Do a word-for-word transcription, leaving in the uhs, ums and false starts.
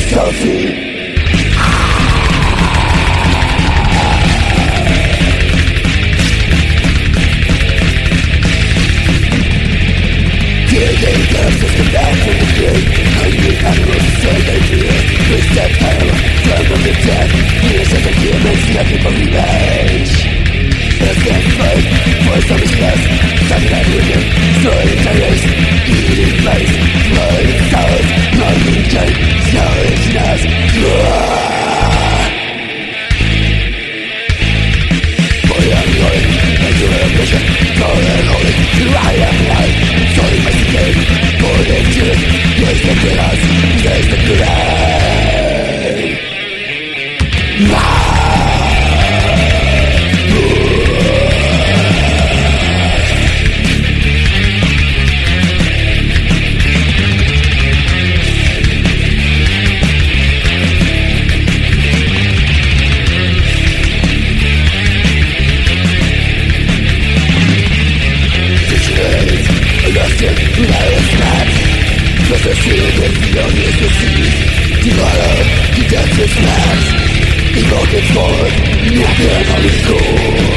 Sophie. Getting curses come back from the grave. Hungry animals say they fear. We step hell, from the dead. Years as a humans looking for revenge. Let's get fight, voice of his class. Starting out with him, destroying tires. Eating place, blowing souls. Loving chain, snowing us. Boy, I'm going, and you have a vision. Boy, I'm holy, I am life. Sorry, my skin, for the truth. Yes, the glass, there's the grave. Plus the shield with young is the sea. Devourer, the death is mass. Evil gets forward, nothing on his core.